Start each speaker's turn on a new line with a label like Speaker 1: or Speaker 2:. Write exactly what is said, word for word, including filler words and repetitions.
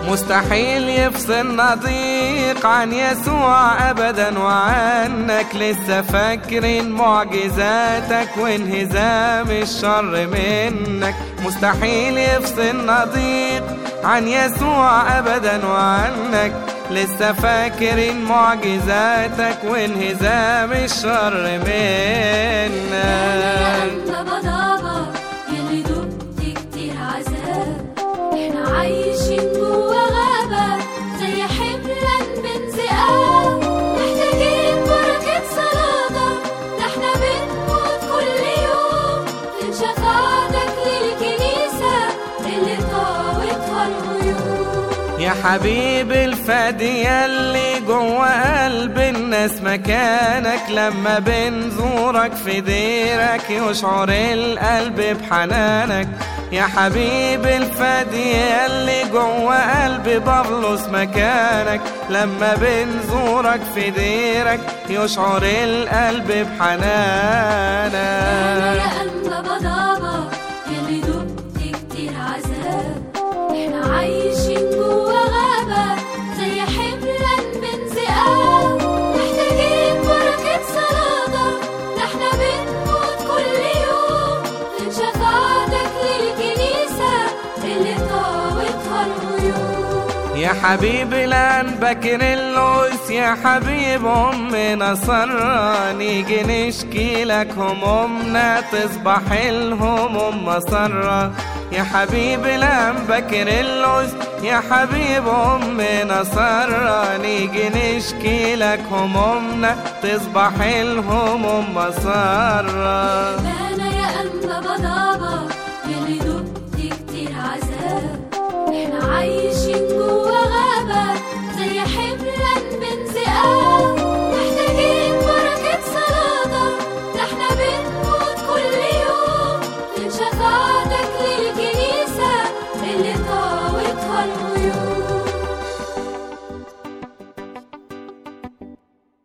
Speaker 1: مستحيل يفصلنا ضيق عن يسوع أبدا وعنك، لسه فاكرين معجزاتك وانهزام الشر منك. مستحيل يفصلنا ضيق عن يسوع أبدا وعنك، لسه فاكرين معجزاتك وانهزام الشر منك.
Speaker 2: أنت بضابة يلي دقت كتير عذاب، احنا عايشين جوا غابة زي حملا من ذئاب، محتاجين بركة صلاتك، ده احنا بنموت كل يوم من شفاعتك للكنيسة اللي طاوتها الغيوم.
Speaker 1: يا حبيب الفادي يلي جوا قلب الناس مكانك، لما بنزورك في ديرك يشعر القلب بحنانك. يا حبيب الفادي يلي جوا قلب بابلوس مكانك، لما بنزورك في ديرك يشعر القلب بحنانك.
Speaker 2: يا أنبا بضابة يلي دقت كتير عذاب، احنا عايشين جوا غابة زي حملا من ذئاب، محتاجين بركة صلاتك، ده احنا بنموت كل يوم من شفاعتك للكنيسة اللي طاوتها الغيوم.
Speaker 1: يا حبيب الأنبا كيرلس، يا حبيب أم نصرة، نيجي نشكي لك همومنا تصبح الهموم مسرة. يا حبيب الأنبا كيرلس، يا حبيب أم نصرة، نيجي نشكي لك همومنا تصبح الهموم مسرة.
Speaker 2: أنا يا أنبا بضابة